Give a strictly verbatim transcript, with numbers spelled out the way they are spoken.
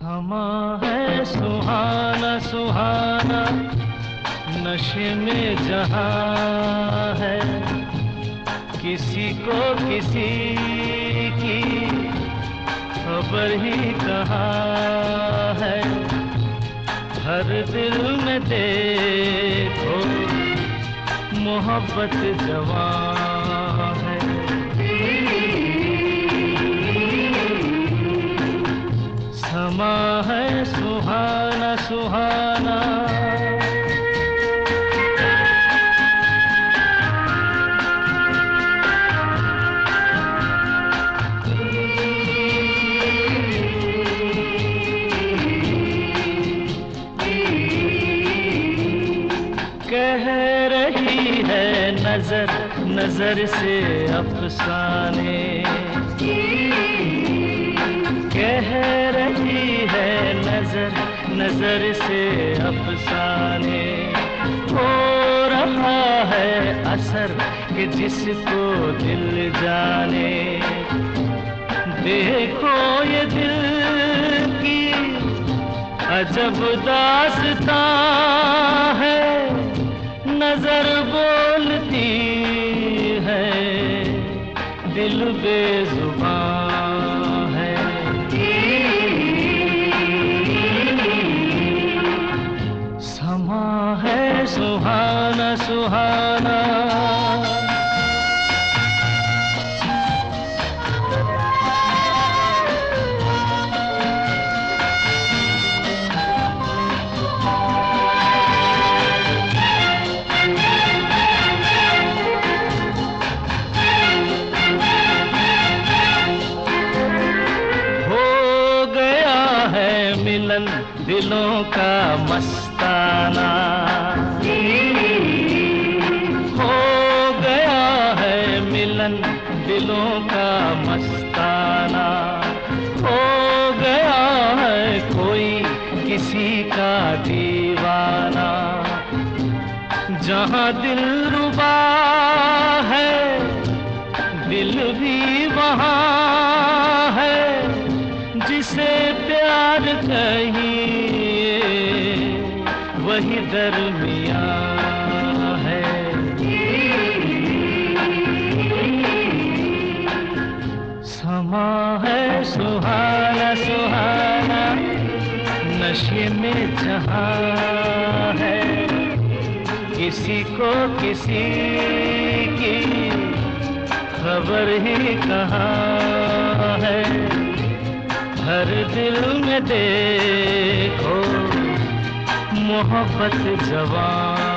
समा है सुहाना सुहाना, नशे में जहां है, किसी को किसी की खबर ही कहाँ है। हर दिल में देखो मोहब्बत जवां है। समा है सुहाना सुहाना, कह रही है नजर नजर से अफसाने, कह रही है नजर नजर से अफसाने। हो रहा है असर कि जिसको दिल जाने। देखो ये दिल की अजब दास्तां है, नजर बोलती है दिल बेजुबान है। समा है सुहाना सुहाना, मिलन दिलों का मस्ताना। हो गया है मिलन दिलों का मस्ताना। हो गया है कोई किसी का दीवाना। जहां दिल रुबा है दिल भी वहां है, जिसे प्यार कहिए वही दरमियां है। समा है सुहाना सुहाना, नशे में जहां है, किसी को किसी की खबर ही कहाँ है। हर दिल में देखो मोहब्बत जवां